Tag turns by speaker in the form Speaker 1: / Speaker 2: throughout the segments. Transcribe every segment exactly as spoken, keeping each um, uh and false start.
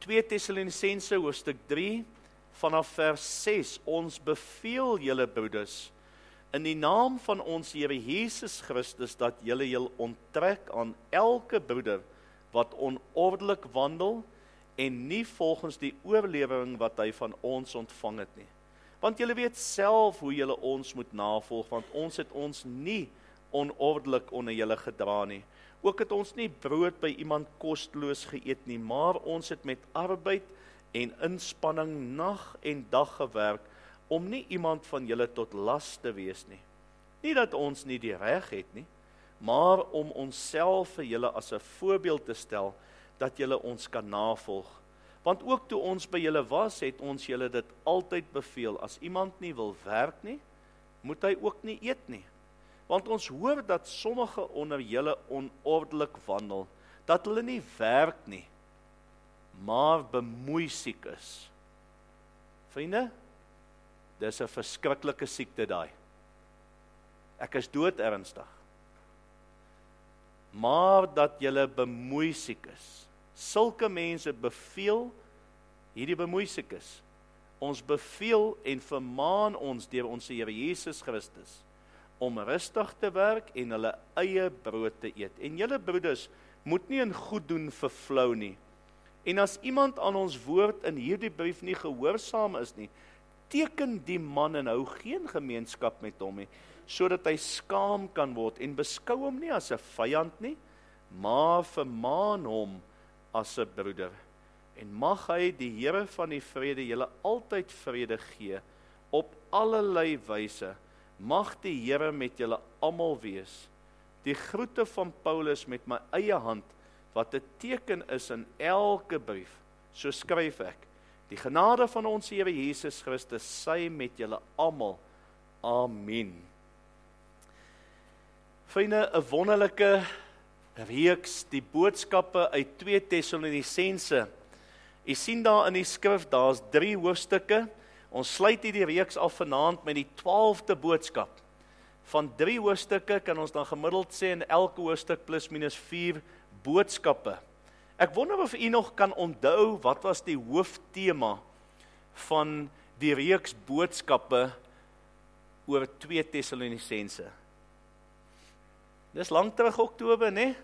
Speaker 1: twee Tessalonisense hoofstuk drie, vanaf vers ses, ons beveel julle broeders, in die naam van ons Here Jesus Christus, dat julle julle onttrek aan elke broeder, wat onordelik wandel, en nie volgens die oorlewering wat hy van ons ontvang het nie. Want julle weet self hoe julle ons moet navolg, want ons het ons nie onordelik onder julle gedra nie. Ook het ons nie brood by iemand kosteloos geëet nie, maar ons het met arbeid en inspanning nag en dag gewerk, om nie iemand van julle tot las te wees nie. Nie dat ons nie die reg het nie, maar om onsself vir julle as 'n voorbeeld te stel, dat julle ons kan navolg. Want ook toe ons by julle was, het ons julle dit altyd beveel, as iemand nie wil werk nie, moet hy ook nie eet nie. Want ons hoor dat sommige onder julle onordelik wandel, dat hulle nie werk nie, maar bemoeisiek is. Vriende, dis 'n verskriklike siekte daai. Ek is dood ernstig. Maar dat julle bemoeisiek is. Sulke mense beveel, hierdie bemoeisiek is. Ons beveel en vermaan ons deur ons Here Jesus Christus, om rustig te werk en hulle eie brood te eet. En julle broeders, moet nie in goed doen vervlou nie. En as iemand aan ons woord in hierdie brief nie gehoorsaam is nie, teken die man en hou geen gemeenskap met hom nie, sodat hy skaam kan word, en beskou hom nie as 'n vyand nie, maar vermaan hom as 'n broeder. En mag hy, die Here van die vrede, julle altyd vrede gee, op allerlei wyse. Mag die Here met julle almal wees. Die groete van Paulus met my eie hand, wat 'n teken is in elke brief, so skryf ek. Die genade van ons Here Jesus Christus sy met julle almal. Amen. Vriende, 'n wonderlike reeks, die boodskappe uit twee Tessalonisense. Jy sien daar in die skrif, daar's drie hoofstukke. Ons sluit hierdie reeks af vanaand met die twaalfde boodskap. Van drie hoofstukke kan ons dan gemiddeld sê in elke hoofstuk plus minus vier boodskappe. Ek wonder of u nog kan onthou wat was die hooftema van die reeks boodskappe oor twee Tessalonisense. Dis lang terug Oktober, né?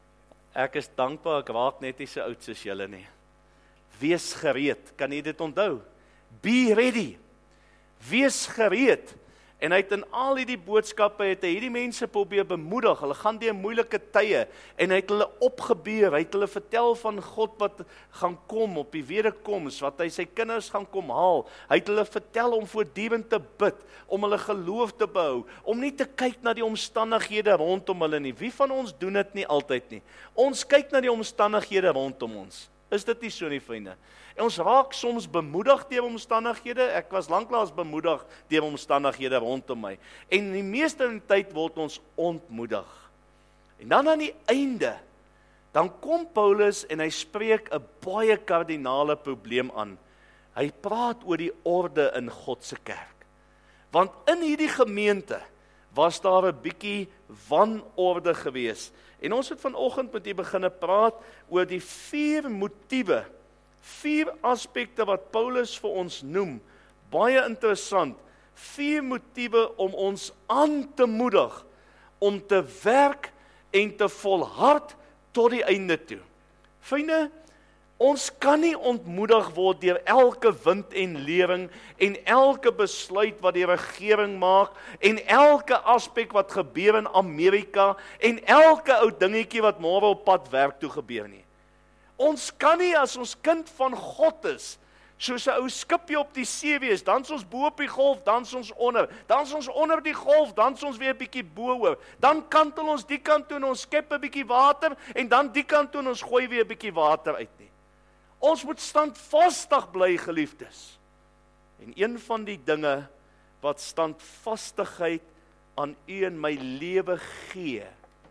Speaker 1: Ek is dankbaar, ek raak net nie so oud soos julle nie. Wees gereed, kan jy dit onthou? Be ready. Wees gereed. En hy het in al hierdie boodskappe, het hy hierdie mense probeer bemoedig, hulle gaan deur moeilike tye, en hy het hulle opgebeur, hy het hulle vertel van God wat gaan kom, op die wederkoms, wat hy sy kinders gaan kom haal, hy het hulle vertel om voortdurend te bid, om hulle geloof te behou, om nie te kyk na die omstandighede rondom hulle nie. Wie van ons doen dit nie altyd nie? Ons kyk na die omstandighede rondom ons. Is dit nie so nie, vriende? En ons raak soms bemoedig deur omstandighede, ek was lanklaas bemoedig deur omstandighede rondom my, en die meeste van die tyd word ons ontmoedig. En dan aan die einde, dan kom Paulus en hy spreek 'n baie kardinale probleem aan. Hy praat oor die orde in God se kerk. Want in hierdie gemeente was daar 'n bietjie wanorde gewees. En ons het vanoggend met u begine praat oor die vier motiewe, vier aspekte wat Paulus vir ons noem, baie interessant, vier motiewe om ons aan te moedig, om te werk en te volhard tot die einde toe. Vriende, ons kan nie ontmoedig word deur elke wind en lering, en elke besluit wat die regering maak, en elke aspek wat gebeur in Amerika, en elke ou dingetjie wat môre op pad werk toe gebeur nie. Ons kan nie, as ons kind van God is, soos 'n ou skipjie op die see wees, dan is ons bo op die golf, dan is ons onder, dan is ons onder die golf, dan is ons weer 'n bietjie bo oor, dan kantel ons die kant toe en ons skep 'n bietjie water, en dan die kant toe en ons gooi weer 'n bietjie water uit nie. Ons moet standvastig bly, geliefdes. En een van die dinge wat standvastigheid aan u en my lewe gee,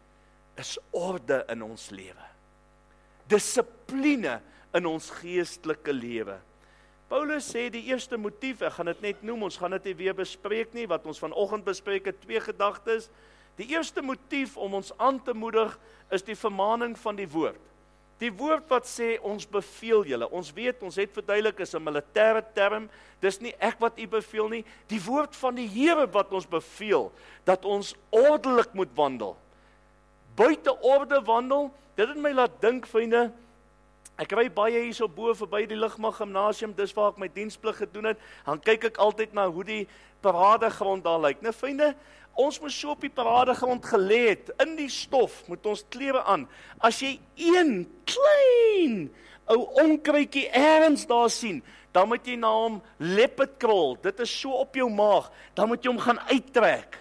Speaker 1: is orde in ons lewe. Dissipline in ons geestelike lewe. Paulus sê die eerste motief, ek gaan dit net noem, ons gaan dit nie weer bespreek nie, wat ons vanoggend bespreek het, twee gedagtes. Die eerste motief om ons aan te moedig, is die vermaning van die woord. Die woord wat sê, ons beveel julle. Ons weet, ons het verduidelik, is 'n militêre term. Dis nie ek wat u beveel nie. Die woord van die Here wat ons beveel, dat ons ordelik moet wandel. Buite orde wandel, dit het my laat dink, vriende, ek ry baie hier so bo verby die Lugmag Gimnasium, dis waar ek my diensplig gedoen het, dan kyk ek altyd na hoe die paradegrond daar lyk. Nou vriende, ons moet so op die paradegrond gelê het, in die stof, moet ons klere aan. As jy een klein ou onkruidjie ergens daar sien, dan moet jy na hom leopard krol, dit is so op jou maag, dan moet jy hom gaan uittrek.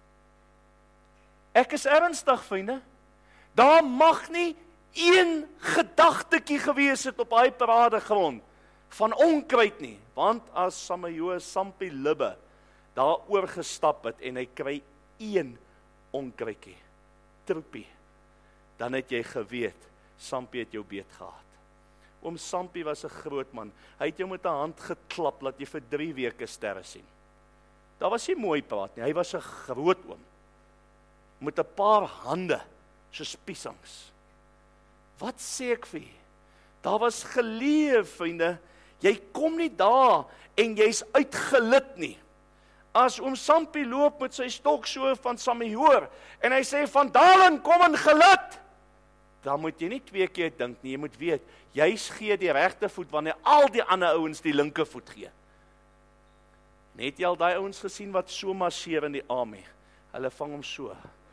Speaker 1: Ek is ernstig, vriende, daar mag nie een gedagtetjie gewees het op daai paradegrond van onkruid nie, want as Samajoe Sampie Libbe daar oorgestap het en hy kry een onkruidjie, troepie, dan het jy geweet, Sampie het jou beet gehad. Oom Sampie was 'n groot man, hy het jou met 'n hand geklap, laat jy vir drie weke sterre sien. Daar was nie mooi praat nie, hy was 'n groot oom, met 'n paar hande, soos piesangs. Wat sê ek vir jy? Daar was geleef, vriende, jy kom nie daar, en jy's uitgelid nie. As oom Sampie loop met sy stok so van Samajoor, en hy sê, Van Dalen, kom in gelid, dan moet jy nie twee keer dink nie, jy moet weet, jy gee die regte voet, wanneer al die ander ouens die linker voet gee. Net jy al die ouens gesien, wat so marseer in die army, hulle vang hom so.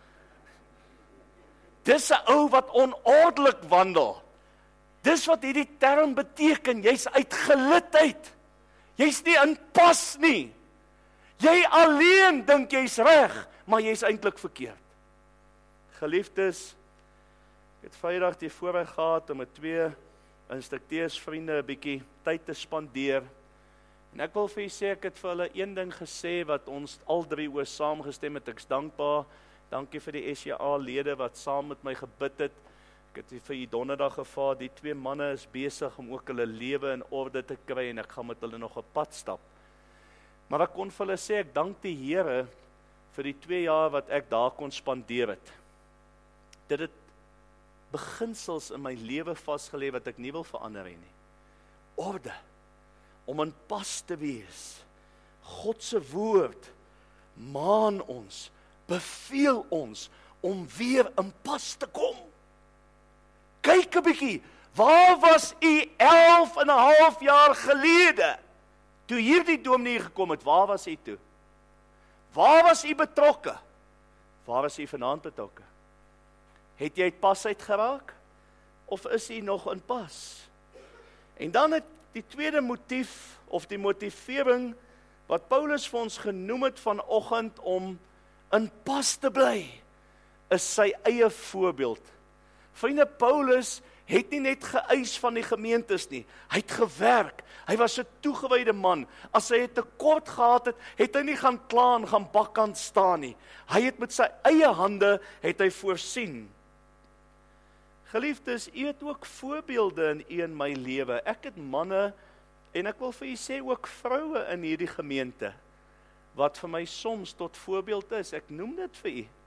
Speaker 1: Dis 'n ou wat onordelik wandel. Dis wat hierdie term beteken, jy's uitgelidheid. Jy's nie in pas nie. Jy alleen dink jy's reg, maar jy's eintlik verkeerd. Geliefdes, ek het Vrydag die voorreg gehad om met twee instrukteursvriende 'n bietjie tyd te spandeer. En ek wil vir julle sê, ek het vir hulle een ding gesê wat ons al drie oor saamgestem het, ek's dankbaar. Dankie vir die S J A-lede wat saam met my gebid het. Ek het vir die donderdag gevaar, die twee manne is besig om ook hulle lewe in orde te kry en ek gaan met hulle nog 'n pad stap. Maar ek kon vir hulle sê, ek dank die Here vir die twee jaar wat ek daar kon spandeer het. Dit het beginsels in my lewe vasgelê wat ek nie wil verander nie. Orde, om in pas te wees. God se woord maan ons, beveel ons om weer in pas te kom. Kyk 'n bietjie, waar was u elf en 'n half jaar gelede? Toe hierdie dominee gekom het, waar was u toe? Waar was u betrokke? Waar is u vanaand betrokke? Het jy uit pas uit geraak? Of is u nog in pas? En dan het die tweede motief, of die motivering, wat Paulus vir ons genoem het vanoggend om in pas te bly, is sy eie voorbeeld. Vriende, Paulus het nie net geëis van die gemeentes nie, hy het gewerk, hy was 'n toegewyde man, as hy 'n tekort gehad het, het hy nie gaan kla en gaan bakkant staan nie, hy het met sy eie hande, het hy voorsien. Geliefdes, u het ook voorbeelde in u en my lewe, ek het manne, en ek wil vir u sê ook vroue in hierdie gemeente, wat vir my soms tot voorbeeld is, ek noem dit vir u,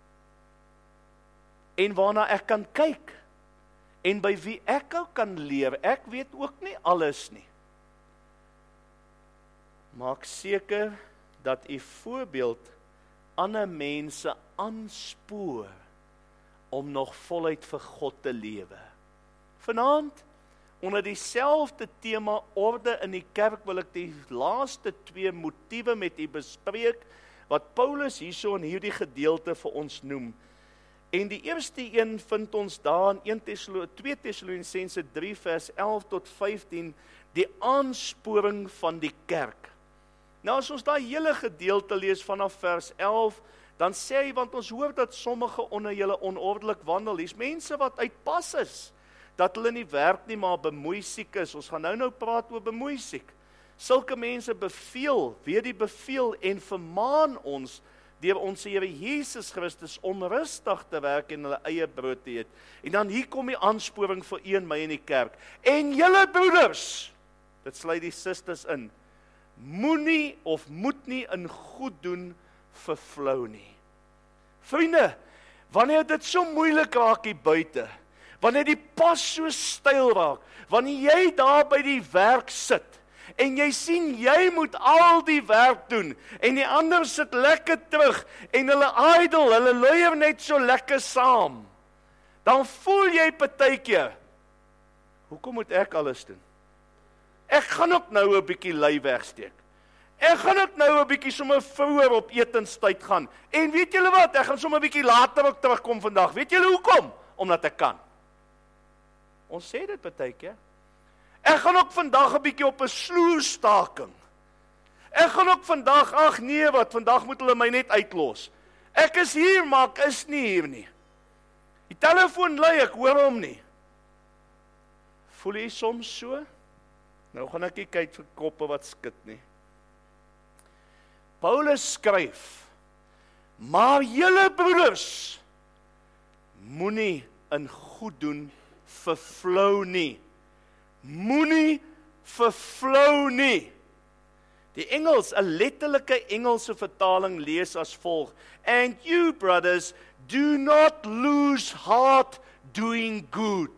Speaker 1: en waarna ek kan kyk, en by wie ek ook kan leer, ek weet ook nie alles nie. Maak seker dat u voorbeeld ander mense aanspoor om nog voluit vir God te lewe. Vanaand, onder dieselfde tema orde in die kerk, wil ek die laaste twee motiewe met u bespreek, wat Paulus hierso in hierdie gedeelte vir ons noem. En die eerste een vind ons daar in twee Tessalonisense drie vers elf tot vyftien, die aansporing van die kerk. Nou as ons daai hele gedeelte lees vanaf vers elf, dan sê hy, want ons hoor dat sommige onder julle onordelik wandel, dis mense wat uit pas is, dat hulle nie werk nie, maar bemoeisiek is. Ons gaan nou nou praat oor bemoeisiek. Sulke mense beveel, weer die beveel en vermaan ons, deur ons Here Jesus Christus om rustig te werk en hulle eie brood te eet. En dan hier kom die aansporing vir u en my in die kerk. En julle broeders, dit sluit die susters in, moenie of moet nie in goed doen vervlou nie. Vriende, wanneer dit so moeilik raak hier buite, wanneer die pas so styl raak, wanneer jy daar by die werk sit, en jy sien jy moet al die werk doen, en die ander sit lekker terug, en hulle idle, hulle luier net so lekker saam, dan voel jy partykeer, hoekom moet ek alles doen? Ek gaan ook nou 'n bietjie lui wegsteek. Ek gaan ook nou 'n bietjie sommer vroeër op etenstyd gaan. En weet julle wat? Ek gaan sommer 'n bietjie later ook terugkom vandag. Weet julle hoekom? Omdat ek kan. Ons sê dit partykeer. Ek gaan ook vandag 'n bietjie op 'n sloerstaking. Ek gaan ook vandag, ag nee wat, vandag moet hulle my net uitlos. Ek is hier, maar ek is nie hier nie. Die telefoon lui, ek hoor hom nie. Voel jy soms so? Nou gaan ek nie kyk vir koppe wat skud nie. Paulus skryf, maar julle broeders, moenie in goed doen vervlou nie. Moenie vervlou nie. Die Engels, 'n letterlike Engelse vertaling lees as volg: And you, brothers, do not lose heart doing good.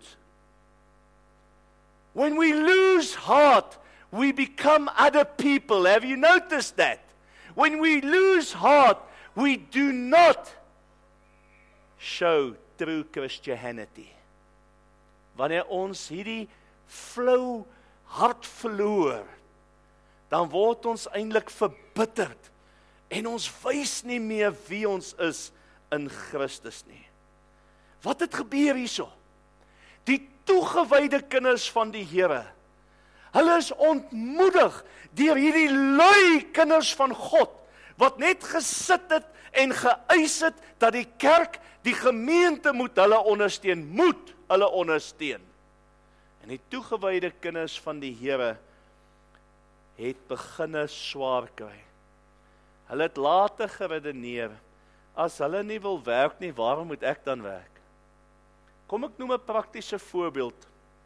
Speaker 1: When we lose heart, we become other people. Have you noticed that? When we lose heart, we do not show true Christianity. Wanneer ons hierdie flou hart verloor, dan word ons eintlik verbitterd en ons wys nie meer wie ons is in Christus nie. Wat het gebeur hierso? Die toegewyde kinders van die Here, hulle is ontmoedig deur hierdie lui kinders van God, wat net gesit het en geëis het dat die kerk, die gemeente moet hulle ondersteun, moet hulle ondersteun. En die toegewyde kinders van die Here het beginne swaar kry. Hulle het later geredeneer, as hulle nie wil werk nie, waarom moet ek dan werk? Kom ek noem 'n praktiese voorbeeld.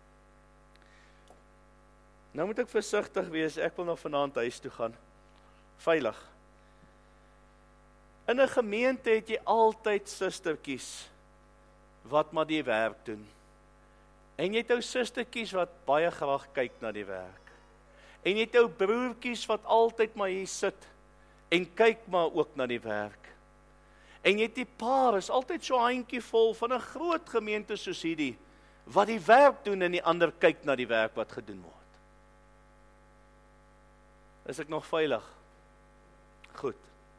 Speaker 1: Nou moet ek versigtig wees, ek wil nog vanaand huis toe gaan. Veilig. In 'n gemeente het jy altyd sustertjies wat maar die werk doen. En jy het ou sustertjies wat baie graag kyk na die werk. En jy het ou broertjies wat altyd maar hier sit en kyk maar ook na die werk. En jy het die paar, is altyd so handjievol van 'n groot gemeente soos hierdie, wat die werk doen en die ander kyk na die werk wat gedoen word. Is ek nog veilig? Goed.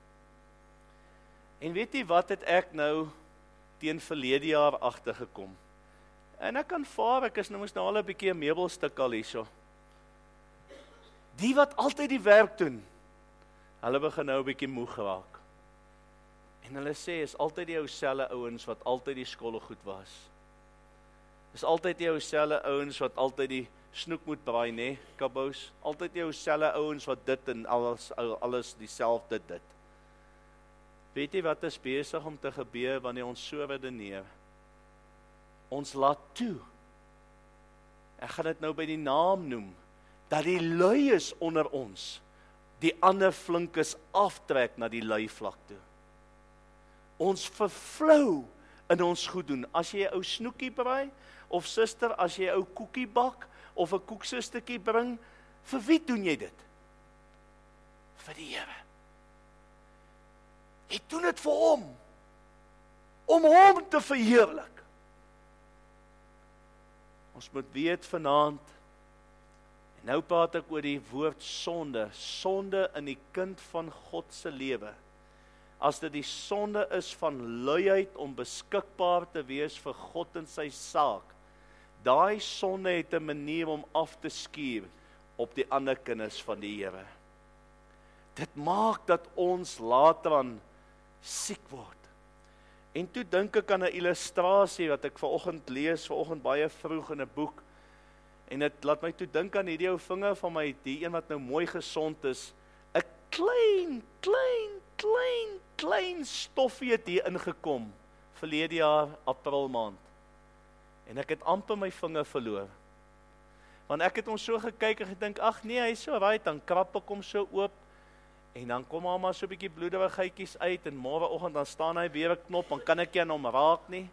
Speaker 1: En weet jy wat het ek nou teen verlede jaar agtergekom? En ek kan vaar, ek is nou moes nou al 'n bietjie 'n meubelstuk al hierso. Die wat altyd die werk doen, hulle begin nou 'n bietjie moeg raak. En hulle sê, is altyd die ou selle ouens wat altyd die skolle goed was. Is altyd die ou selle ouens wat altyd die snoek moet braai, nê, kabous. Altyd die ou selle ouens wat dit en alles, alles dieselfde dit. Weet jy wat is besig om te gebeur wanneer ons so redeneer? Ons laat toe. Ek gaan dit nou by die naam noem, dat die lui is onder ons, die ander flinkes aftrek na die lui vlak toe. Ons vervlou in ons goed doen. As jy 'n ou snoekie braai, of suster, as jy 'n ou koekie bak, of 'n koeksustertjie bring, vir wie doen jy dit? Vir die Here. Jy doen dit vir hom, om hom te verheerlik. Ons moet weet vanaand, en nou praat ek oor die woord sonde, sonde in die kind van God se lewe. As dit die sonde is van luiheid om beskikbaar te wees vir God in sy saak, daai sonde het 'n manier om af te skuur op die ander kinders van die Here. Dit maak dat ons later aan siek word. En toe dink ek aan 'n illustrasie wat ek vanoggend lees, vanoggend baie vroeg in 'n boek, en dit laat my toe dink aan hierdie ou vinger van my, die een wat nou mooi gesond is, 'n klein, klein, klein, klein stoffie het hier ingekom, verlede jaar, april maand. En ek het amper my vinger verloor. Want ek het hom so gekyk en gedink, ag nee, hy is so right, dan krap ek hom so oop, en dan kom maar maar so 'n bietjie bloederigheidjies uit, en môreoggend dan staan hy weer 'n knop, dan kan ek nie aan hom raak nie.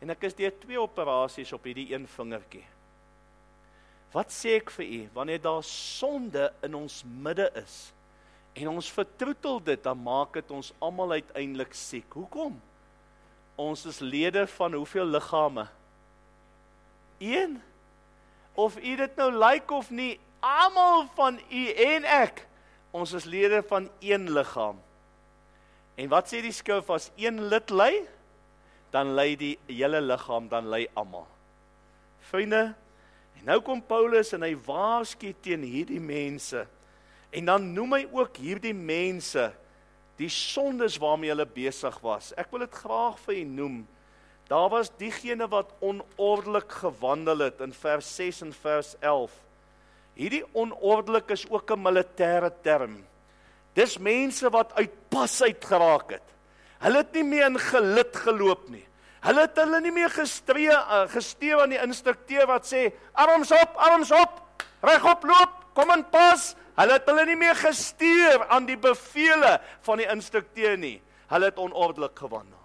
Speaker 1: En ek is deur twee operasies op hierdie een vingertjie. Wat sê ek vir u, wanneer daar sonde in ons midde is, en ons vertroetel dit, dan maak dit ons almal uiteindelik siek. Hoekom? Ons is lede van hoeveel liggame? Een? Of u dit nou lyk of nie, almal van u en ek, ons is lede van een liggaam. En wat sê die skrif, as een lid ly, dan ly die hele liggaam, dan ly almal. Vriende, en nou kom Paulus en hy waarsku teen hierdie mense. En dan noem hy ook hierdie mense, die sondes waarmee hulle besig was. Ek wil dit graag vir u noem. Daar was diegene wat onordelik gewandel het, in vers ses en vers elf. Hierdie onordelik is ook 'n militêre term. Dis mense wat uit pas uit geraak het. Hulle het nie meer in gelid geloop nie. Hulle het hulle nie meer gestree, uh, gesteer aan die instrukteur wat sê, arms op, arms op, regop loop, kom in pas. Hulle het hulle nie meer gesteer aan die bevele van die instrukteur nie. Hulle het onordelik gewandel.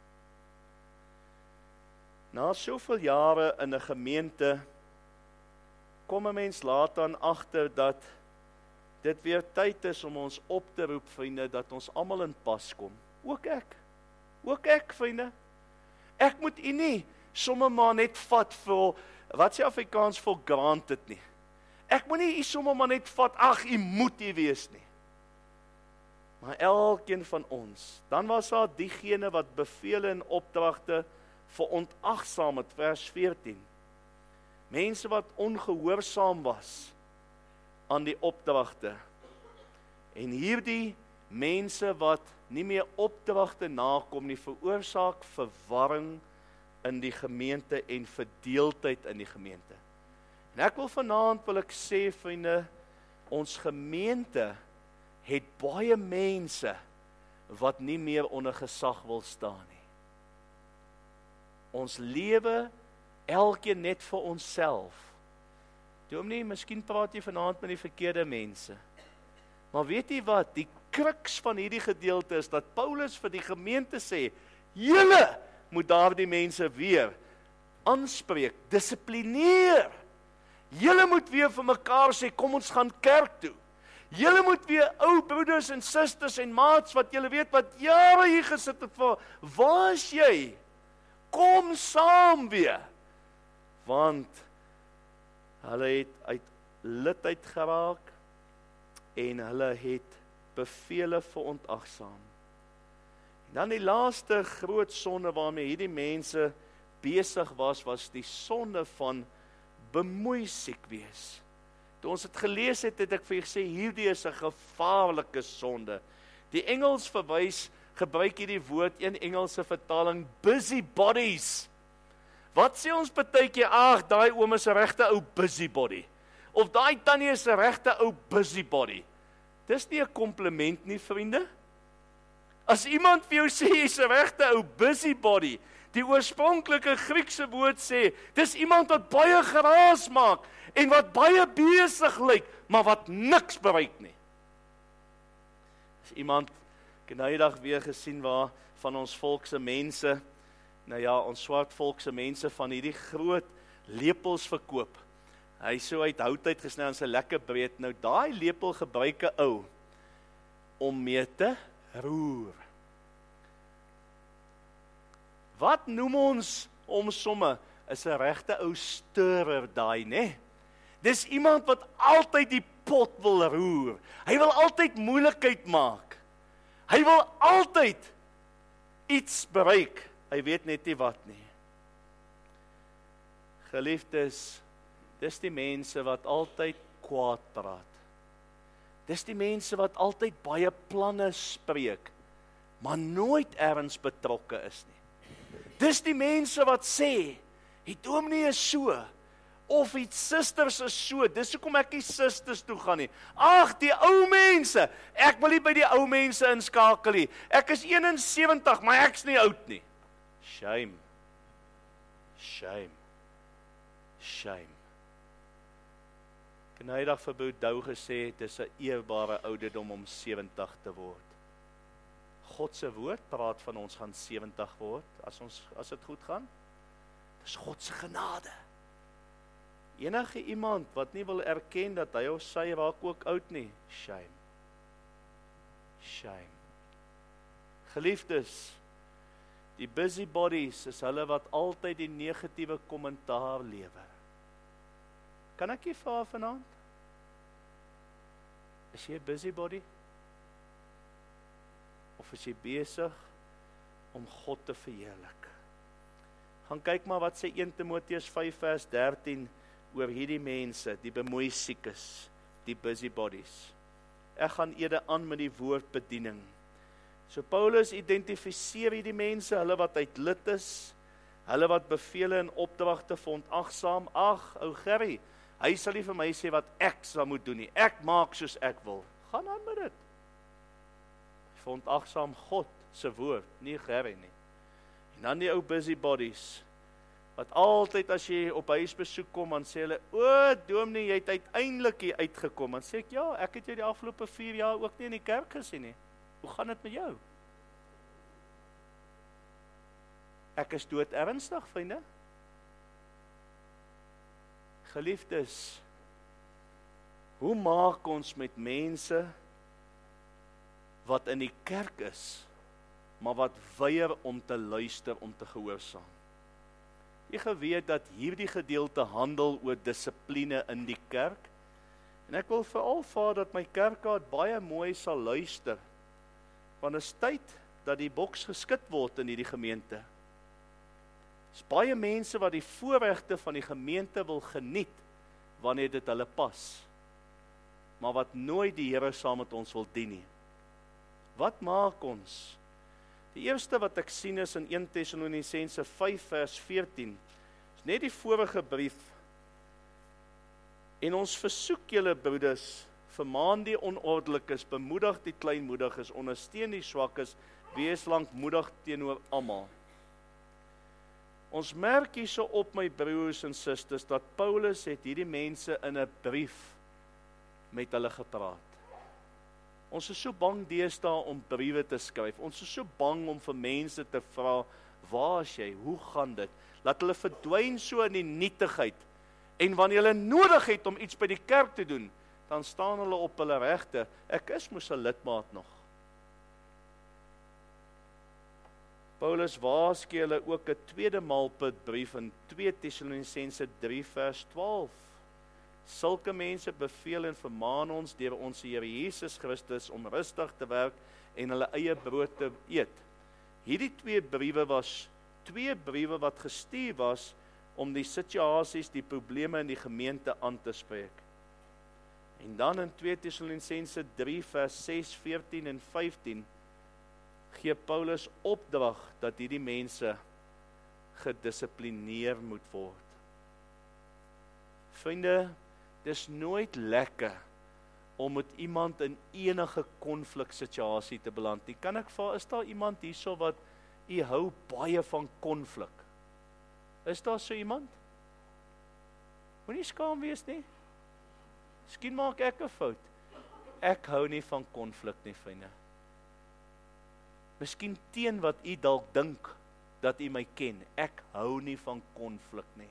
Speaker 1: Na soveel jare in 'n gemeente, kom 'n mens later aan agter dat dit weer tyd is om ons op te roep, vriende, dat ons almal in pas kom. Ook ek. Ook ek, vriende. Ek moet u nie sommer maar net vat vir, wat sê Afrikaans, for granted nie. Ek moet nie u sommer maar net vat, ag, u moet hier wees nie. Maar elkeen van ons, dan was daar diegene wat bevele en opdragte verontagsaam het, vers veertien. Mense wat ongehoorsaam was aan die opdragte. En hierdie mense wat nie meer opdragte nakom nie, veroorsaak verwarring in die gemeente en verdeeldheid in die gemeente. En ek wil vanaand wil ek sê, vriende, ons gemeente het baie mense wat nie meer onder gesag wil staan nie. Ons lewe elkeen net vir onsself. Dominee, miskien praat jy vanaand met die verkeerde mense. Maar weet jy wat, die kruks van hierdie gedeelte is dat Paulus vir die gemeente sê, julle moet daardie mense weer aanspreek, dissiplineer. Julle moet weer vir mekaar sê, kom ons gaan kerk toe. Julle moet weer ou broeders en susters en maats wat julle weet wat jare hier gesit het vir, waar is jy? Kom saam weer. Want hulle het uit lid uit geraak en hulle het bevele verontagsaam. En dan die laaste groot sonde waarmee hierdie mense besig was, was die sonde van bemoeisiek wees. Toe ons het gelees het, het ek vir julle gesê, hierdie is 'n gevaarlike sonde. Die Engels verwys, gebruik hierdie woord, een Engelse vertaling, busybodies. Wat sê ons partykeer, ag, daai oom is 'n regte ou busybody. Of daai tannie is 'n regte ou busybody. Dis nie 'n kompliment nie, vriende. As iemand vir jou sê jy's 'n regte ou busybody, die oorspronklike Griekse woord sê, dis iemand wat baie geraas maak en wat baie besig lyk, maar wat niks bereik nie. As iemand genaadig weer gesien waar van ons volkse mense, nou ja, ons swart volkse mense van hierdie groot lepels verkoop. Hy so uit hout uit gesny aan sy lekker breed. Nou daai lepel gebruik 'n ou om mee te roer. Wat noem ons om somme? Is 'n regte ou stirrer daai, né? Dis iemand wat altyd die pot wil roer. Hy wil altyd moeilikheid maak. Hy wil altyd iets bereik. Hy weet net nie wat nie. Geliefdes, dis die mense wat altyd kwaad praat. Dis die mense wat altyd baie planne spreek, maar nooit ergens betrokke is nie. Dis die mense wat sê, die dominee is so, of die susters is so, dis hoekom ek die susters toe gaan nie. Ag, die ou mense, ek wil nie by die ou mense inskakel nie. Ek is eenensewentig, maar ek's nie oud nie. Shame. Shame. Shame. Genaadig vir Boudou gesê, dis 'n eerbare ouderdom om sewentig te word. God se woord praat van ons gaan sewentig word, as ons as dit goed gaan. Dis God se genade. Enige iemand wat nie wil erken dat hy of sy raak ook oud nie, shame. Shame. Geliefdes, die busybodies is hulle wat altyd die negatiewe kommentaar lewer. Kan ek jy vra vanaand? Is jy 'n busybody? Of is jy besig om God te verheerlik? Gaan kyk maar wat sê Eerste Timoteus vyf vers dertien oor hierdie mense, die bemoeisiekes, die busybodies. Ek gaan eerder aan met die woord bediening. So Paulus identifiseer hierdie mense, hulle wat uit lid is, hulle wat bevele en opdragte verontagsaam. Ag, ou Gerry, hy sal nie vir my sê wat ek sal moet doen nie. Ek maak soos ek wil. Gaan aan met dit. Verontagsaam God se woord, nie Gerry nie. En dan die ou busybodies, wat altyd as jy op huisbesoek kom, dan sê hulle, o, dominee, jy het uiteindelik hier uitgekom. Dan sê ek, ja, ek het jou die afgelope vier jaar ook nie in die kerk gesien nie. Hoe gaan dit met jou? Ek is dood ernstig, vriende. Geliefdes, hoe maak ons met mense wat in die kerk is, maar wat weier om te luister, om te gehoorsaam? Jy geweet dat hierdie gedeelte handel oor dissipline in die kerk, en ek wil veral vaar dat my kerkraad baie mooi sal luister, want is tyd dat die boks geskit word in hierdie gemeente. Is baie mense wat die voorregte van die gemeente wil geniet, wanneer dit hulle pas, maar wat nooit die Here saam met ons wil dien nie. Wat maak ons? Die eerste wat ek sien is in Eerste Tessalonisense vyf vers veertien, is net die vorige brief, en ons versoek julle broeders, vermaan die onordelikes, bemoedig die kleinmoediges, ondersteun die swakkes, wees lankmoedig teenoor almal. Ons merk hierso op, my broers en susters, dat Paulus het hierdie mense in 'n brief met hulle gepraat. Ons is so bang deesdae om briewe te skryf. Ons is so bang om vir mense te vra, waar is jy? Hoe gaan dit? Laat hulle verdwyn so in die nietigheid. En wanneer hulle nodig het om iets by die kerk te doen, dan staan hulle op hulle regte. Ek is mos 'n lidmaat nog. Paulus waarsku hulle ook 'n tweede maalpitbrief in Tweede Tessalonisense drie vers twaalf. Sulke mense beveel en vermaan ons deur ons Here Jesus Christus om rustig te werk en hulle eie brood te eet. Hierdie twee briewe was twee briewe wat gestuur was om die situasies, die probleme in die gemeente aan te spreek. En dan in Tweede Tessalonisense drie vers ses, veertien en vyftien gee Paulus opdrag dat hierdie mense gedissiplineer moet word. Vriende, dis nooit lekker om met iemand in enige konfliksituasie te beland nie. Kan ek vra, is daar iemand hierso wat u hou baie van konflik? Is daar so iemand? Moenie skaam wees nie. Miskien maak ek 'n fout. Ek hou nie van konflik nie, vriende. Miskien teen wat u dalk dink dat u my ken. Ek hou nie van konflik nie.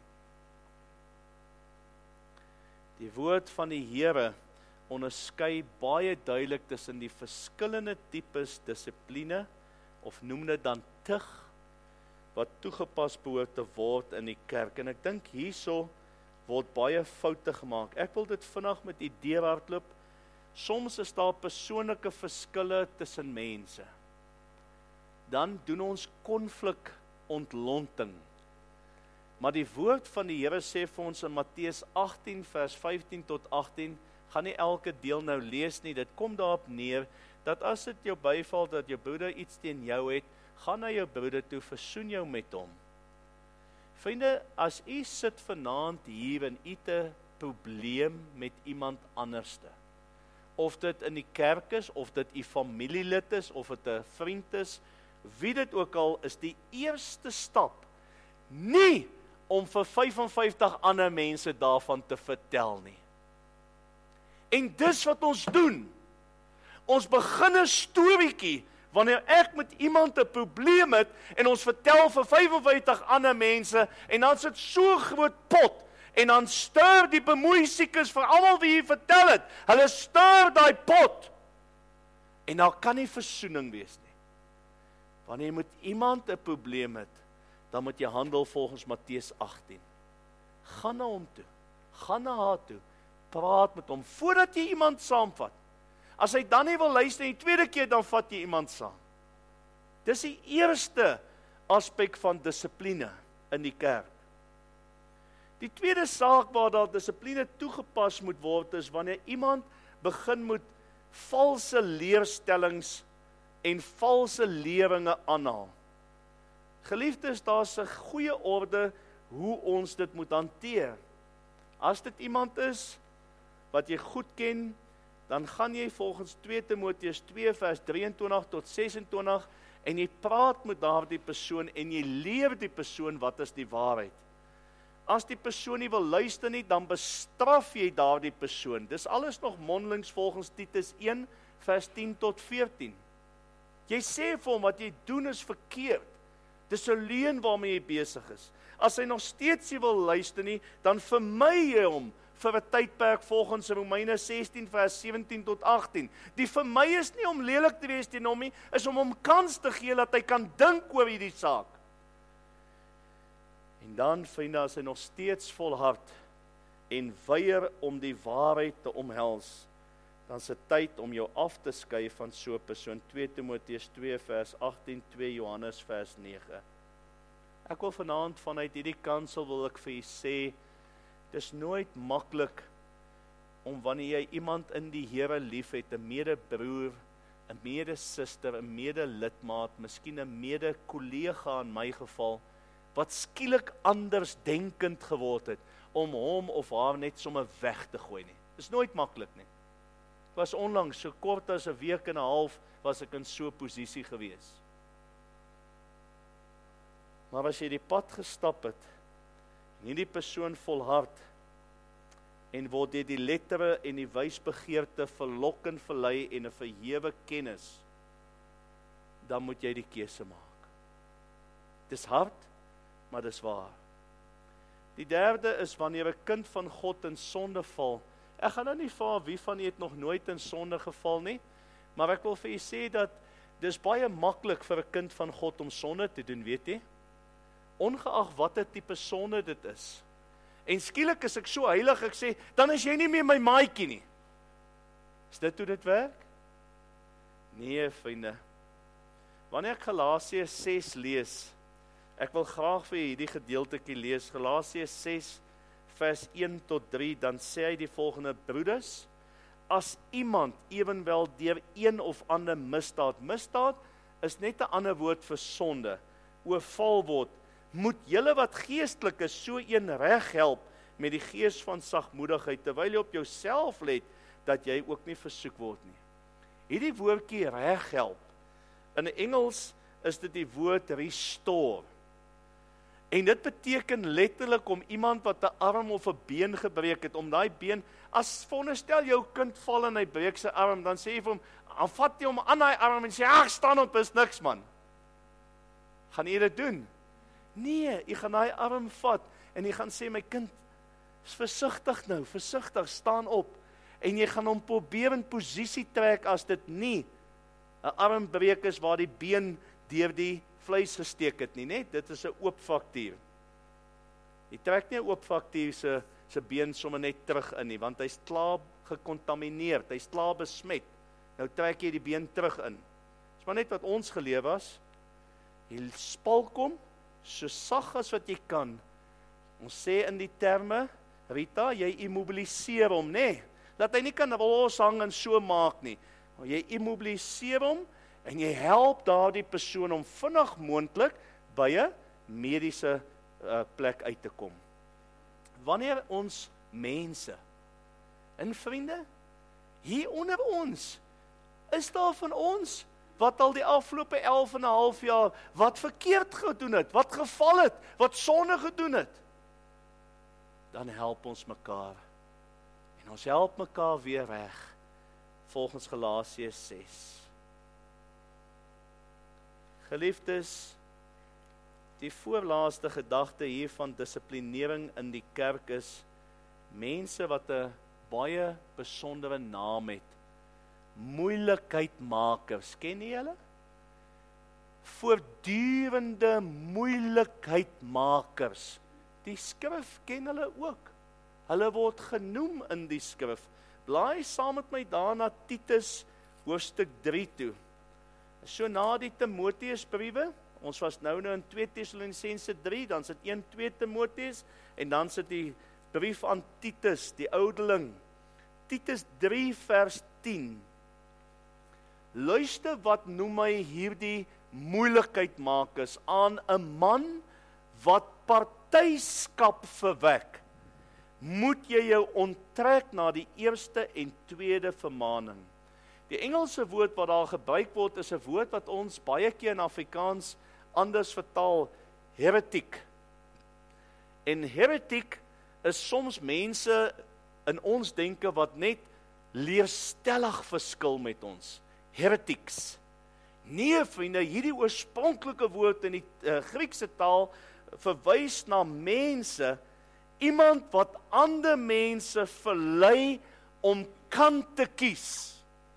Speaker 1: Die woord van die Here onderskei baie duidelik tussen die verskillende tipes dissipline, of noem dit dan tug, wat toegepas behoort te word in die kerk. En ek dink hierso word baie foute gemaak. Ek wil dit vinnig met u deurhardloop. Soms is daar persoonlike verskille tussen mense. Dan doen ons konflikontlonting. Maar die woord van die Here sê vir ons in Matteus agttien vers vyftien tot agttien, gaan nie elke deel nou lees nie, dit kom daarop neer, dat as dit jou byval, dat jou broeder iets teen jou het, gaan na jou broeder toe, versoen jou met hom. Vriende, as u sit vanaand hier en u het 'n probleem met iemand anderste, of dit in die kerk is, of dit u familielid is, of dit 'n vriend is, wie dit ook al, is die eerste stap, nie om vir vyf en vyftig ander mense daarvan te vertel nie. En dis wat ons doen. Ons begin 'n storieetjie wanneer ek met iemand 'n probleem het en ons vertel vir vyf of vyftig ander mense en dan sit so groot pot en dan stuur die bemoeisiekes vir almal wie jy vertel het. Hulle stuur daai pot. En daar kan nie versoening wees nie. Wanneer jy met iemand 'n probleem het, dan moet jy handel volgens Matteus agttien. Gaan na hom toe. Gaan na haar toe. Praat met hom voordat jy iemand saamvat. As hy dan nie wil luister die tweede keer, dan vat jy iemand saam. Dis die eerste aspek van dissipline in die kerk. Die tweede saak waar daar dissipline toegepas moet word, is wanneer iemand begin met valse leerstellings en valse leringe aanhaal. Geliefdes, daar's 'n goeie orde hoe ons dit moet hanteer. As dit iemand is wat jy goed ken, dan gaan jy volgens twee Timoteus twee vers drieëntwintig tot sesentwintig en jy praat met daardie persoon en jy leer die persoon wat is die waarheid. As die persoon nie wil luister nie, dan bestraf jy daardie persoon. Dis alles nog mondelings volgens Titus een vers tien tot veertien. Jy sê vir hom wat jy doen is verkeerd. Dis 'n leuen waarmee jy besig is. As hy nog steeds nie wil luister nie, dan vermy jy hom vir 'n tydperk volgens Romeine sestien vers sewentien tot agttien. Die vermy is nie om lelik te wees teen hom nie, is om hom kans te gee dat hy kan dink oor hierdie saak. En dan, vriende, as hy nog steeds volhard en weier om die waarheid te omhels, dan is dit tyd om jou af te skei van so 'n persoon. twee Timoteus twee vers agttien, twee Johannes vers nege. Ek wil vanaand vanuit hierdie kansel wil ek vir u sê, dis nooit maklik om wanneer jy iemand in die Here liefhet, 'n medebroer, 'n medesuster, 'n medelidmaat, miskien 'n mede-kollega in my geval, wat skielik anders denkend geword het, om hom of haar net sommer weg te gooi nie. Dis nooit maklik nie. Ek was onlangs, so kort as 'n week en 'n half, was ek in so 'n posisie gewees. Maar as jy die pad gestap het, en hierdie persoon volhard, en word deur die lettere en die wysbegeerte verlok en verlei en 'n verhewe kennis, dan moet jy die keuse maak. Dis hard, maar dis waar. Die derde is wanneer 'n kind van God in sonde val. Ek gaan nou nie vra wie van julle het nog nooit in sonde geval nie, maar ek wil vir julle sê dat dis baie maklik vir 'n kind van God om sonde te doen, weet jy? Ongeag watter tipe sonde dit is. En skielik is ek so heilig, ek sê, dan is jy nie meer my maatjie nie. Is dit hoe dit werk? Nee, vriende. Wanneer ek Galasië ses lees, ek wil graag vir hierdie gedeeltetjie lees, Galasië ses vers een tot drie, dan sê hy die volgende: broeders, as iemand ewenwel deur een of ander misdaad, misdaad is net 'n ander woord vir sonde, oorval word, moet julle wat geestelik is, so een reg help met die gees van sagmoedigheid, terwyl jy op jouself let, dat jy ook nie versoek word nie. Hierdie woordjie reg help, in Engels is dit die woord restore. En dit beteken letterlik om iemand wat 'n arm of 'n been gebreek het, om daai been, as veronderstel jou kind val en hy breek sy arm, dan sê jy vir hom, dan vat jy hom aan daai arm en sê, ag, staan op, is niks man. Gaan jy dit doen? Nee, jy gaan daai arm vat en jy gaan sê, my kind, is versigtig nou, versigtig, staan op. En jy gaan hom probeer in posisie trek as dit nie 'n armbreek is waar die been deur die vleis gesteek het nie, net, dit is 'n oop fraktuur. Jy trek nie 'n oop fraktuur se se been sommer net terug in nie, want hy's klaar gekontamineer, hy's klaar besmet. Nou trek jy die been terug in. Dis maar net wat ons geleer was. Jy spalk hom so sag as wat jy kan. Ons sê in die terme, Rita, jy immobiliseer hom, nê? Nee, dat hy nie kan loshang en so maak nie. Maar jy immobiliseer hom en jy help daardie persoon om vinnig moontlik by 'n mediese uh, plek uit te kom. Wanneer ons mense, en vriende, hier onder ons, is daar van ons wat al die afgelope elf en 'n half jaar wat verkeerd gedoen het, wat geval het, wat sonde gedoen het, dan help ons mekaar. En ons help mekaar weer reg, volgens Galasië ses. Geliefdes, die voorlaaste gedagte hier van dissiplinering in die kerk is mense wat 'n baie besondere naam het. Moeilikheidmakers, ken jy hulle? Voortdurende moeilikheidmakers. Die skrif ken hulle ook. Hulle word genoem in die skrif. Blaai saam met my daarna Titus hoofstuk drie toe. So na die Timoteusbriewe, ons was nou nou in twee Tessalonisense drie, dan sit een twee Timoteus en dan sit die brief aan Titus, die oudeling. Titus drie vers tien. Luister wat noem hy hierdie moeilikheidmakers aan 'n man wat partyskap verwek. Moet jy jou onttrek na die eerste en tweede vermaning. Die Engelse woord wat daar gebruik word is 'n woord wat ons baie keer in Afrikaans anders vertaal, heretiek. En heretiek is soms mense in ons denke wat net leerstellig verskil met ons. Heretics. Nee, vriende, hierdie oorspronklike woord in die uh, Griekse taal verwys na mense, iemand wat ander mense verlei om kant te kies.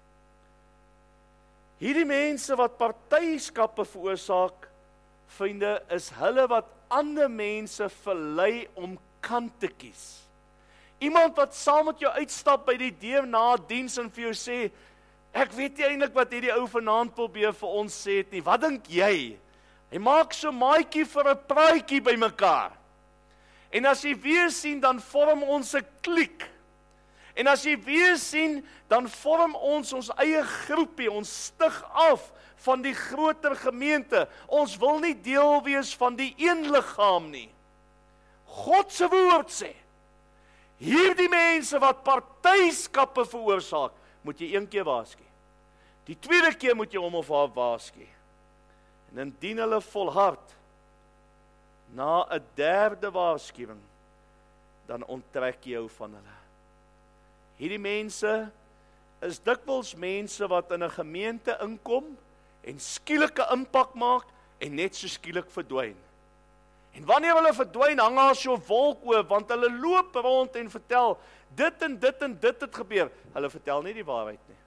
Speaker 1: Hierdie mense wat partyskappe veroorsaak, vriende, is hulle wat ander mense verlei om kant te kies. Iemand wat saam met jou uitstap by die deur na diens en vir jou sê, ek weet nie eintlik wat hierdie ou vanaand probeer vir ons sê het nie. Wat dink jy? Hy maak so maatjie vir 'n praatjie by mekaar. En as jy weer sien, dan vorm ons 'n kliek. En as jy weer sien, dan vorm ons ons eie groepie. Ons stig af van die groter gemeente. Ons wil nie deel wees van die een liggaam nie. God se woord sê, hierdie mense wat partyskappe veroorsaak, moet jy een keer waarsku. Die tweede keer moet jy hom of haar waarsku. En indien hulle volhard na 'n derde waarskuwing, dan onttrek jy jou van hulle. Hierdie mense is dikwels mense wat in 'n gemeente inkom en skielike impak maak en net so skielik verdwyn. En wanneer hulle verdwyn, hang daar so 'n wolk oor, want hulle loop rond en vertel dit en dit en dit het gebeur. Hulle vertel nie die waarheid nie.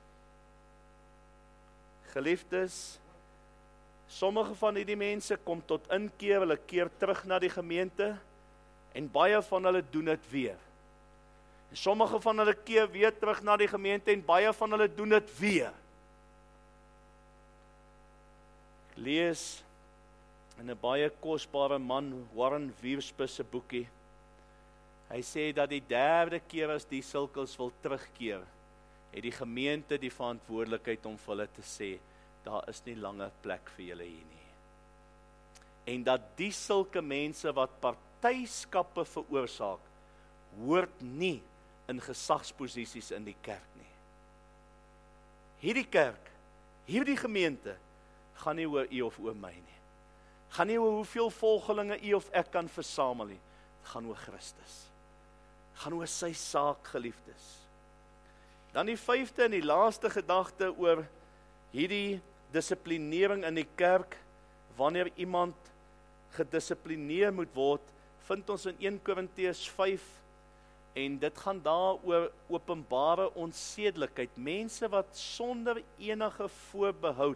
Speaker 1: Geliefdes, sommige van hierdie mense kom tot inkeer, hulle keer terug na die gemeente en baie van hulle doen dit weer. En sommige van hulle keer weer terug na die gemeente en baie van hulle doen dit weer. Ek lees in 'n baie kosbare man, Warren Wiersbe se boekie. Hy sê dat die derde keer as die sulkels wil terugkeer, het die gemeente die verantwoordelikheid om vir hulle te sê, daar is nie langer plek vir julle hier nie. En dat die sulke mense wat partyskappe veroorsaak, hoort nie in gesagsposisies in die kerk nie. Hierdie kerk, hierdie gemeente, gaan nie oor u of oor my nie. Gaan nie oor hoeveel volgelinge u of ek kan versamel nie. Het gaan oor Christus. Gaan oor sy saak, geliefdes. Dan die vyfde en die laaste gedagte oor hierdie dissiplinering in die kerk, wanneer iemand gedissiplineer moet word, vind ons in een Korintiërs vyf, en dit gaan daar oor openbare onsedelikheid, mense wat sonder enige voorbehoud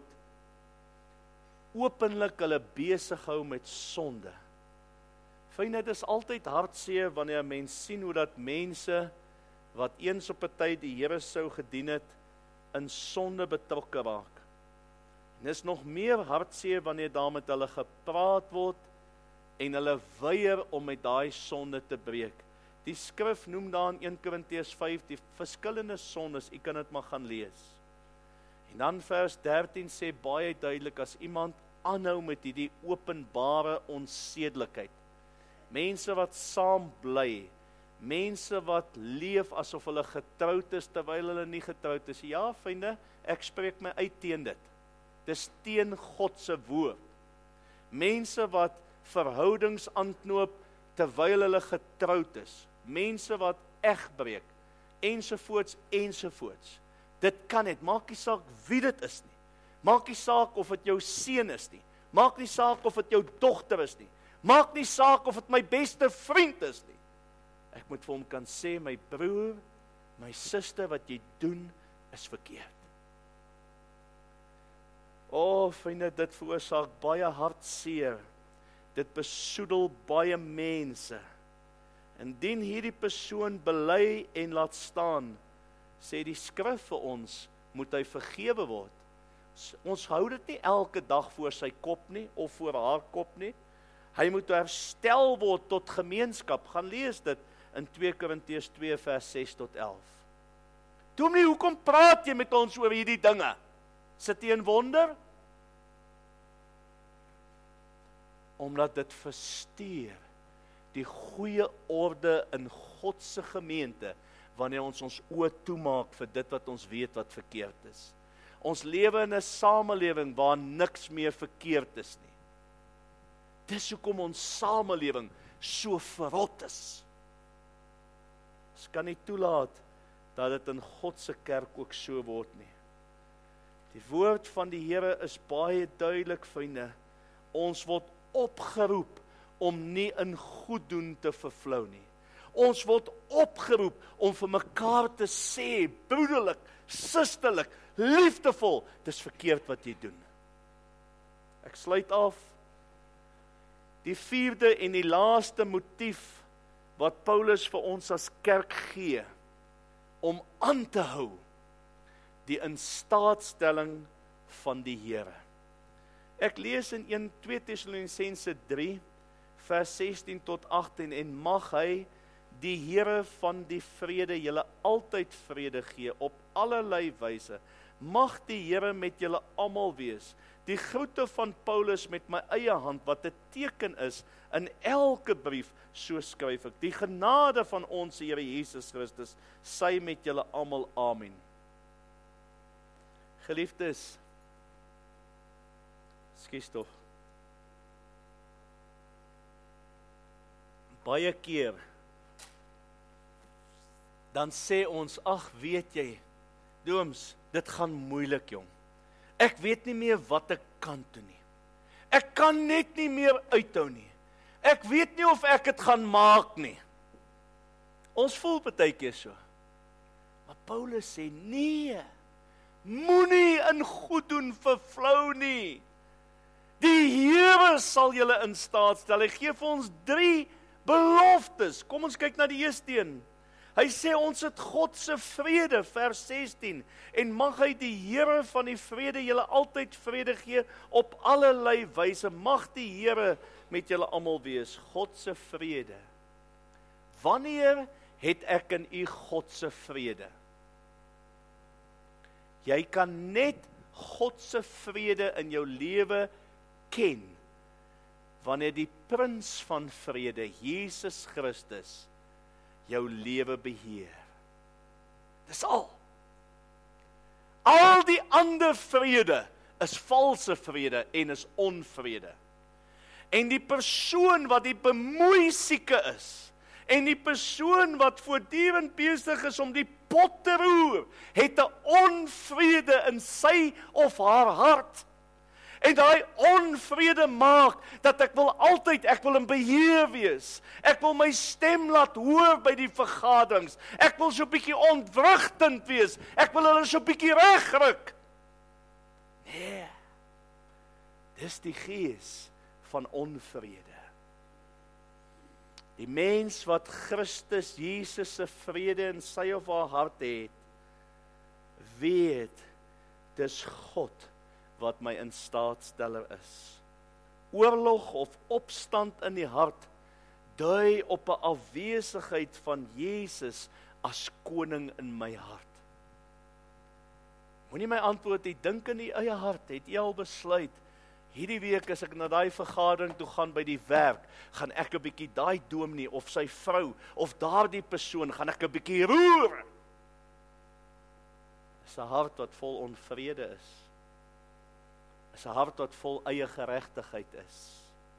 Speaker 1: openlik hulle besig hou met sonde. Vriende, dit is altyd hartseer wanneer 'n mens sien hoe dat mense wat eens op 'n tyd die Here sou gedien het, in sonde betrokke raak. En is nog meer hartseer wanneer daar met hulle gepraat word en hulle weier om met daai sonde te breek. Die skrif noem daar in een Korintiërs vyf die verskillende sondes, u kan dit maar gaan lees. En dan vers dertien sê baie duidelik, as iemand aanhou met hierdie openbare onsedelikheid, mense wat saam bly, mense wat leef asof hulle getroud is terwyl hulle nie getroud is. Ja, vriende, ek spreek my uit teen dit. Dis teen God se woord. Mense wat verhoudings aanknoop terwyl hulle getroud is. Mense wat egbreek, ensovoorts, ensovoorts. Dit kan net, maak nie saak wie dit is nie. Maak nie saak of dit jou seun is nie, Maak nie saak of dit jou dogter is nie. Maak nie saak of dit my beste vriend is nie. Ek moet vir hom kan sê, my broer, my suster, wat jy doen is verkeerd. O, vriende, dit veroorsaak baie hartseer. Dit besoedel baie mense. Indien hierdie persoon bely en laat staan, sê die skrif vir ons, moet hy vergewe word. Ons hou dit nie elke dag voor sy kop nie, of voor haar kop nie. Hy moet herstel word tot gemeenskap. Gaan lees dit in twee Korintiërs twee vers ses tot elf. Dominee, hoekom praat jy met ons oor hierdie dinge? Sit jy in wonder? Omdat dit versteur die goeie orde in God se gemeente, wanneer ons ons oë toemaak vir dit wat ons weet wat verkeerd is. Ons lewe in 'n samelewing waar niks meer verkeerd is nie. Dis hoekom ons samelewing so verrot is. Ons kan nie toelaat dat dit in God se kerk ook so word nie. Die woord van die Here is baie duidelik, vriende. Ons word opgeroep om nie in goed doen te vervlou nie. Ons word opgeroep om vir mekaar te sê, broederlik, susterlik, liefdevol, dis verkeerd wat jy doen. Ek sluit af. Die vierde en die laaste motief wat Paulus vir ons as kerk gee, om aan te hou, die instaatstelling van die Here. Ek lees in eerste Tessalonisense drie, vers sestien tot agttien, en mag hy, die Here van die vrede, julle altyd vrede gee, op allerlei wyse. Mag die Here met julle almal wees. Die groete van Paulus met my eie hand, wat 'n teken is, in elke brief, so skryf ek. Die genade van ons Here Jesus Christus, sy met julle almal, amen. Geliefdes, skus tog. Baie keer, dan sê ons, ag, weet jy, Dooms, dit gaan moeilik, jong. Ek weet nie meer wat ek kan doen nie. Ek kan net nie meer uithou nie. Ek weet nie of ek dit gaan maak nie. Ons voel partykeer so. Maar Paulus sê, nee, moenie in goed doen vervlou nie. Die Here sal julle in staat stel. Hy gee vir ons drie beloftes. Kom ons kyk na die eerste een. Hy sê ons het God se vrede, vers sestien, en mag hy die Here van die vrede julle altyd vrede gee op allerlei wyse. Mag die Here met julle almal wees, God se vrede. Wanneer het ek in u God se vrede? Jy kan net God se vrede in jou lewe ken, wanneer die prins van vrede, Jesus Christus, jou lewe beheer. Dis al. Al die ander vrede is valse vrede en is onvrede. En die persoon wat die bemoeisieke is, en die persoon wat voortdurend besig is om die pot te roer, het 'n onvrede in sy of haar hart. En daai onvrede maak, dat ek wil altyd, ek wil in beheer wees. Ek wil my stem laat hoor by die vergaderings. Ek wil so 'n bietjie ontwrigtend wees. Ek wil hulle so 'n bietjie regruk. Nee, dis die gees van onvrede. Die mens wat Christus Jesus se vrede in sy of haar hart het, weet, dis God wat my instaatsteller is. Oorlog of opstand in die hart dui op 'n afwesigheid van Jesus as koning in my hart. Moenie my antwoord, jy dink in die eie hart, het jy al besluit, hierdie week as ek na daai vergadering toe gaan by die werk, gaan ek 'n bietjie daai dominee of sy vrou of daardie persoon gaan ek 'n bietjie roer. Dis 'n hart wat vol onvrede is. Is 'n hart wat vol eie geregtigheid is.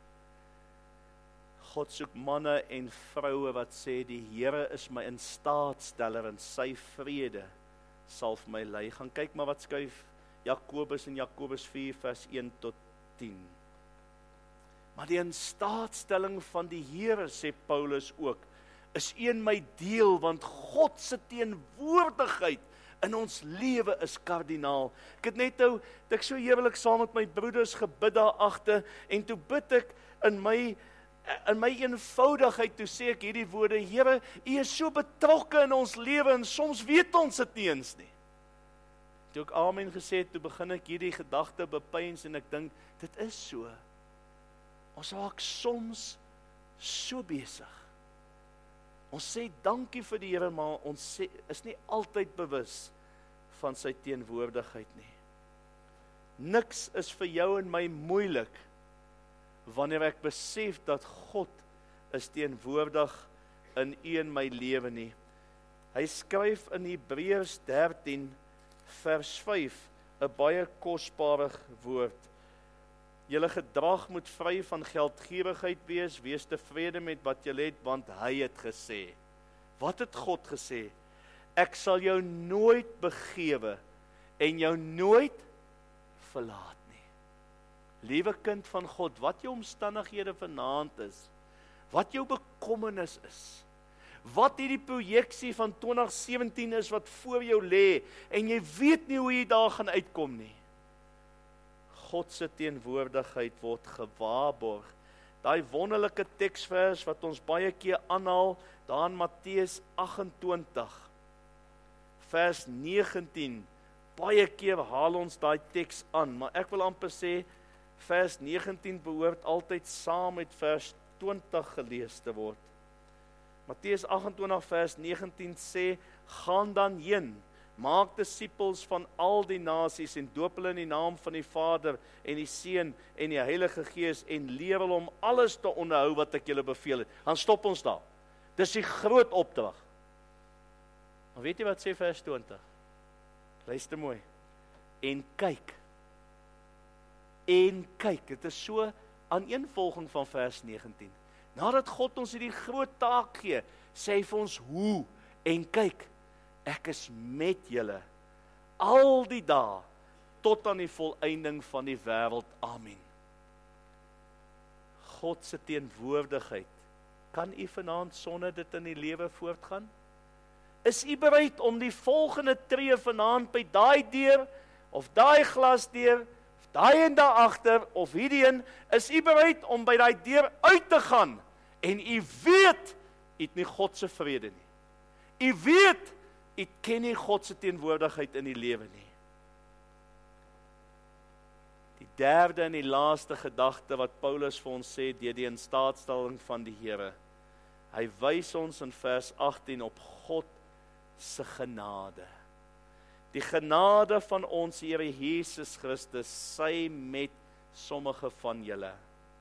Speaker 1: God soek manne en vroue wat sê, die Here is my instaatsteller en sy vrede sal vir my lei. Gaan kyk maar wat skryf Jakobus in Jakobus vier vers een tot tien. maar die instaatstelling van die Here, sê Paulus ook, is een my deel, want God se teenwoordigheid in ons lewe is kardinaal. Ek het net nou, dat ek so heerlik saam met my broeders gebid daar agter, en toe bid ek in my, in my eenvoudigheid, toe sê ek hierdie woorde, Here, U is so betrokke in ons lewe, en soms weet ons dit nie eens nie. Toe ek amen gesê het, toe begin ek hierdie gedagte bepeins, en ek dink, dit is so. Ons raak soms so besig. Ons sê dankie vir die Here, maar ons sê, is nie altyd bewus van sy teenwoordigheid nie. Niks is vir jou en my moeilik, wanneer ek besef dat God is teenwoordig in u en my lewe nie. Hy skryf in Hebreërs dertien vers vyf, 'n baie kosbare woord. Julle gedrag moet vry van geldgierigheid wees, wees tevrede met wat julle het, want hy het gesê. Wat het God gesê? Ek sal jou nooit begewe en jou nooit verlaat nie. Liewe kind van God, wat jou omstandighede vanaand is, wat jou bekommernis is, wat hierdie projeksie van twintig sewentien is wat voor jou lê, en jy weet nie hoe jy daar gaan uitkom nie. God se teenwoordigheid word gewaarborg. Daai wonderlike teksvers wat ons baie keer aanhaal, daar in Matteus agt-en-twintig, vers negentien, baie keer haal ons daai teks aan, maar ek wil amper sê, vers negentien behoort altyd saam met vers twintig gelees te word. Matteus agt-en-twintig vers negentien sê, gaan dan heen, maak disippels van al die nasies en doop hulle in die naam van die Vader en die Seun en die Heilige Gees en leer hulle om alles te onderhou wat ek julle beveel het. Dan stop ons daar. Dis die groot opdrag. Maar weet jy wat sê vers twintig? Luister mooi. En kyk. En kyk. Dit is so aaneenvolging van vers negentien. Nadat God ons hierdie groot taak gee, sê hy vir ons hoe, en kyk, ek is met julle al die dae tot aan die volëinding van die wêreld. Amen. God se teenwoordigheid, kan u vanaand sonder dit in die lewe voortgaan? Is u bereid om die volgende tree vanaand by daai deur, of daai glasdeur, of daai en daar agter, of hierdie een, is u bereid om by daai deur uit te gaan, en u weet, u het nie God se vrede nie. U weet, u ken nie God se teenwoordigheid in die lewe nie. Die derde en die laaste gedagte wat Paulus vir ons sê, deur die instaatstelling van die Here. Hy wys ons in vers agttien op God se genade. Die genade van ons Here Jesus Christus, sy met sommige van julle.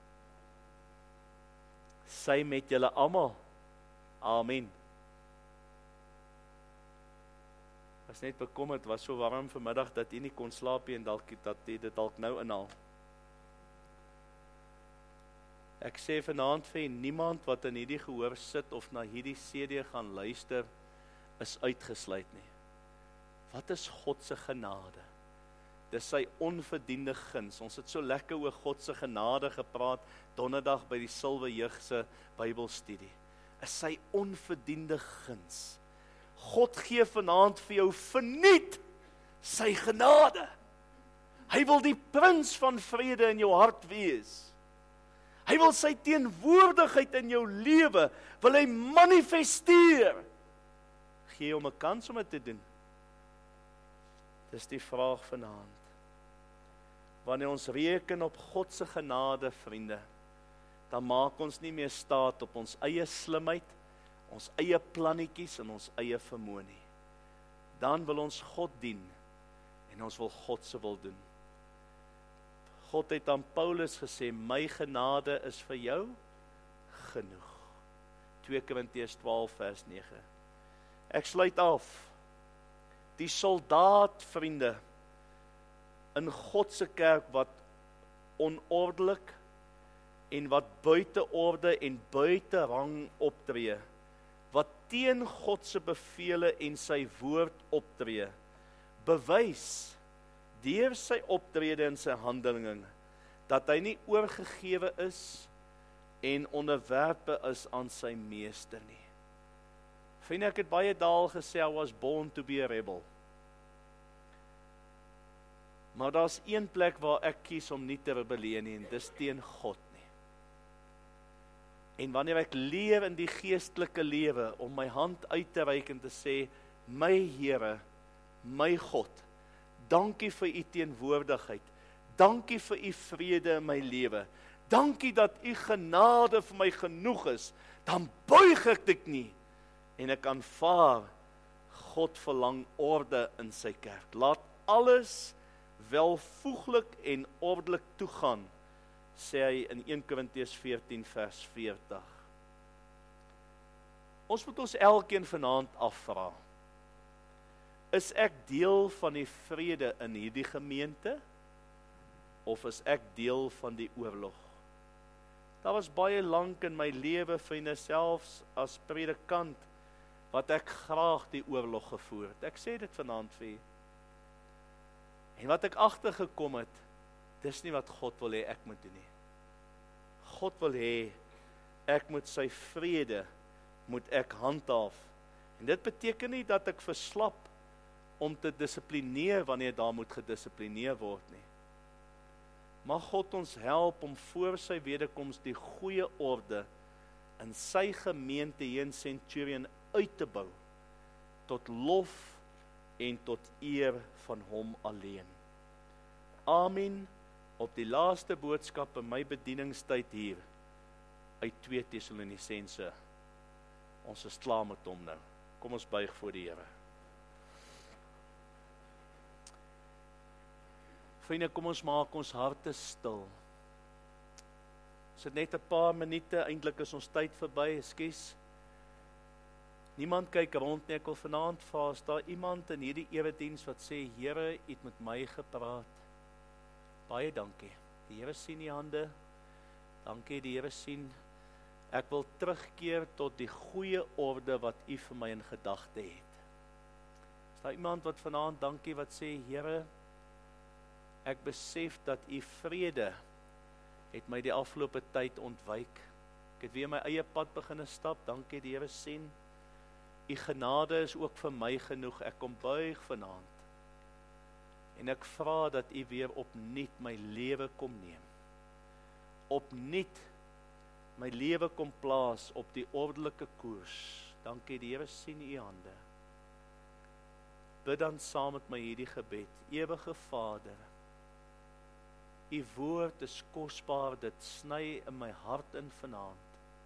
Speaker 1: Sy met julle almal. Amen. Was net bekommerd, was so warm vanmiddag dat jy nie kon slaap nie en dalk dat jy dit dalk nou inhaal. Ek sê vanaand vir niemand wat in hierdie gehoor sit of na hierdie C D gaan luister, is uitgesluit nie. Wat is God se genade? Dis sy onverdiende guns. Ons het so lekker oor God se genade gepraat donderdag by die Silwe Jeug se Bybelstudie. Is sy onverdiende guns. God gee vanaand vir jou verniet sy genade. Hy wil die prins van vrede in jou hart wees. Hy wil sy teenwoordigheid in jou lewe, wil hy manifesteer. Gee hom 'n kans om dit te doen. Dis die vraag vanaand. Wanneer ons reken op God se genade, vriende, dan maak ons nie meer staat op ons eie slimheid, ons eie plannetjies en ons eie vermoë nie. Dan wil ons God dien en ons wil God se wil doen. God het aan Paulus gesê, my genade is vir jou genoeg. twee Korintiërs twaalf vers nege. Ek sluit af. Die soldaat, vriende, in God se kerk wat onordelik en wat buite orde en buite rang optree, wat teen God se bevele en sy woord optree, bewys deur sy optrede en sy handelinge, dat hy nie oorgegewe is en onderwerpe is aan sy meester nie. Vriende, ek het baie daal gesê, I was born to be a rebel. Maar daar's een plek waar ek kies om nie te rebelleer nie, en dis teen God nie. En wanneer ek leef in die geestelike lewe, om my hand uit te reik en te sê, my Here, my God, dankie vir u teenwoordigheid, dankie vir u vrede in my lewe, dankie dat u genade vir my genoeg is, dan buig ek dit nie, en ek aanvaar, God verlang orde in sy kerk. Laat alles welvoeglik en ordelik toegaan, sê hy in Eerste Korintiërs veertien vers veertig. Ons moet ons elkeen vanaand afvra, is ek deel van die vrede in hierdie gemeente, of is ek deel van die oorlog? Daar was baie lank in my lewe, vriende, selfs as predikant, wat ek graag die oorlog gevoer het. Ek sê dit vanaand vir u. En wat ek agtergekom het, dis nie wat God wil hê ek moet doen nie. God wil hê, ek moet sy vrede, moet ek handhaaf. En dit beteken nie dat ek verslap om te dissiplineer wanneer daar moet gedissiplineer word nie. Mag God ons help om voor sy wederkoms die goeie orde in sy gemeente hier in Centurion uit te bou, tot lof en tot eer van hom alleen. Amen, op die laaste boodskap in my bedieningstyd hier, uit twee Tessalonisense. Ons is klaar met hom nou. Kom ons buig voor die Here. Vriende, kom ons maak ons harte stil. Is dit net 'n paar minute, eintlik is ons tyd verby, ekskuus. Niemand kyk rond nie, ek wil vanaand vra, is daar iemand in hierdie erediens wat sê, Here, u het met my gepraat? Baie dankie. Die Here sien die hande. Dankie, die Here sien. Ek wil terugkeer tot die goeie orde wat u vir my in gedagte het. Is daar iemand wat vanaand dankie wat sê, Here, ek besef dat u vrede het my die afgelope tyd ontwyk. Ek het weer my eie pad begin stap. Dankie, die Here sien. U genade is ook vir my genoeg. Ek kom buig vanaand. En ek vra dat u weer opnuut my lewe kom neem. Opnuut my lewe kom plaas op die ordelike koers. Dankie, die Here sien u hande. Bid dan saam met my hierdie gebed. Ewige Vader, u woord is kosbaar, dit sny in my hart in vanaand.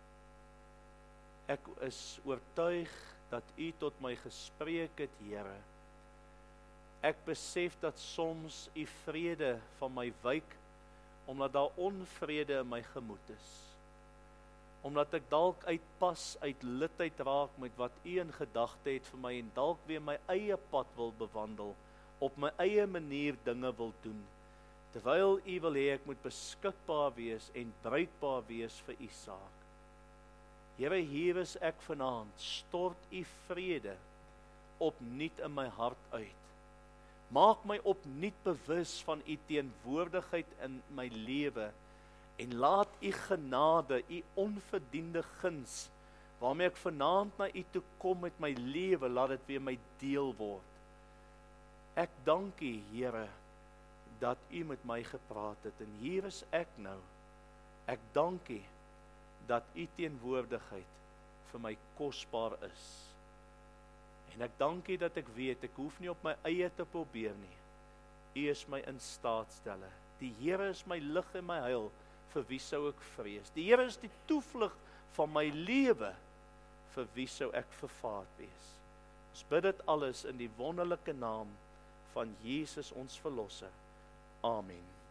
Speaker 1: Ek is oortuig dat u tot my gespreek het, Here. Ek besef dat soms u vrede van my wyk, omdat daar onvrede in my gemoed is. Omdat ek dalk uitpas, uit lid uit raak met wat u in gedagte het vir my, en dalk weer my eie pad wil bewandel, op my eie manier dinge wil doen, terwyl u wil hê ek moet beskikbaar wees en bruikbaar wees vir u saak. Here, hier is ek vanaand, stort u vrede opnuut in my hart uit. Maak my opnuut bewus van u teenwoordigheid in my lewe, en laat u genade, u onverdiende guns, waarmee ek vanaand na u toe kom met my lewe, laat dit weer my deel word. Ek dank u, Here, dat u met my gepraat het, en hier is ek nou. Ek dank u, dat u teenwoordigheid vir my kosbaar is. En ek dank u dat ek weet, ek hoef nie op my eie te probeer nie. U is my in staatsteller. Die Here is my lig en my heil, vir wie sou ek vrees? Die Here is die toevlug van my lewe, vir wie sou ek vervaard wees? Ons bid dit alles in die wonderlike naam van Jesus ons verlosser. Amen.